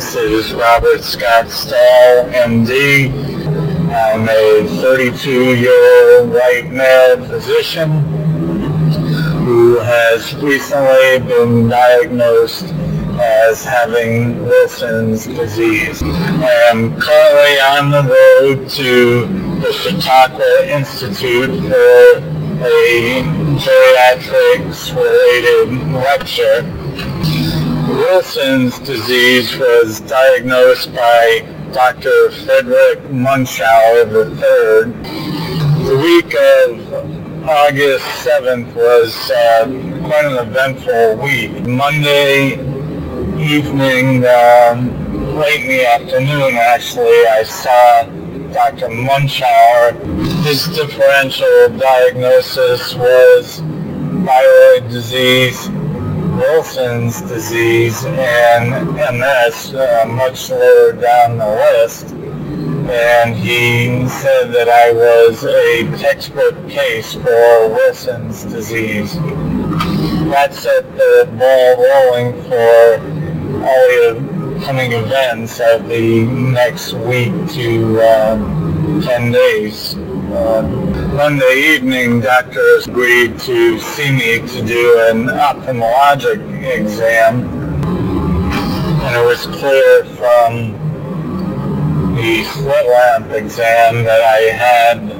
This is Robert Scott Stahl, MD. I'm a 32-year-old white male physician who has recently been diagnosed as having Wilson's disease. I am currently on the road to the Chautauqua Institute for a geriatrics-related lecture. Wilson's disease was diagnosed by Dr. Frederick Munchauer III. The week of August 7th was quite an eventful week. Monday evening, late in the afternoon actually, I saw Dr. Munchauer. His differential diagnosis was thyroid disease, Wilson's disease, and MS, much lower down the list. And he said that I was a textbook case for Wilson's disease. That set the ball rolling for all the coming events of the next week to 10 days. Monday evening, doctors agreed to see me to do an ophthalmologic exam, and it was clear from the slit lamp exam that I had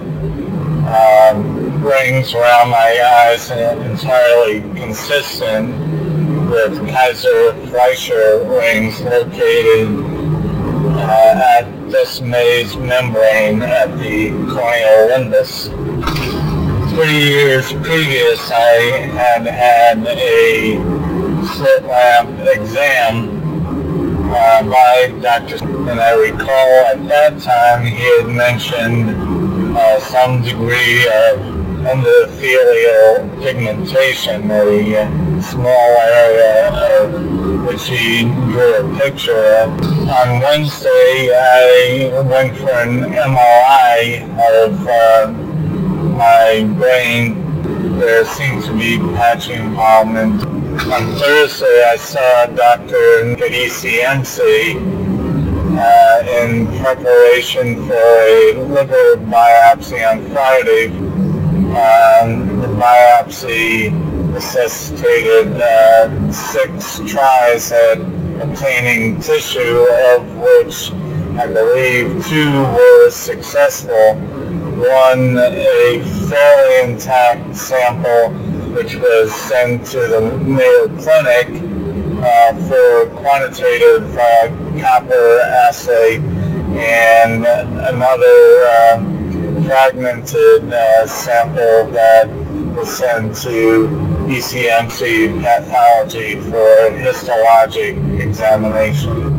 rings around my eyes and entirely consistent with Kaiser-Fleischer rings located at Descemet's membrane at the corneal limbus. 3 years previous, I had had a slit lamp exam by Dr. And I recall at that time he had mentioned some degree of endothelial pigmentation, a small area of which he drew a picture of. On Wednesday, I went for an MRI of my brain. There seemed to be patchy involvement. On Thursday, I saw a doctor at ECMC in preparation for a liver biopsy on Friday. The biopsy necessitated 6 tries at obtaining tissue, of which I believe 2 were successful. One, a fairly intact sample, which was sent to the Mayo Clinic for quantitative copper assay, and another fragmented sample that was sent to ECMC pathology for histologic examination.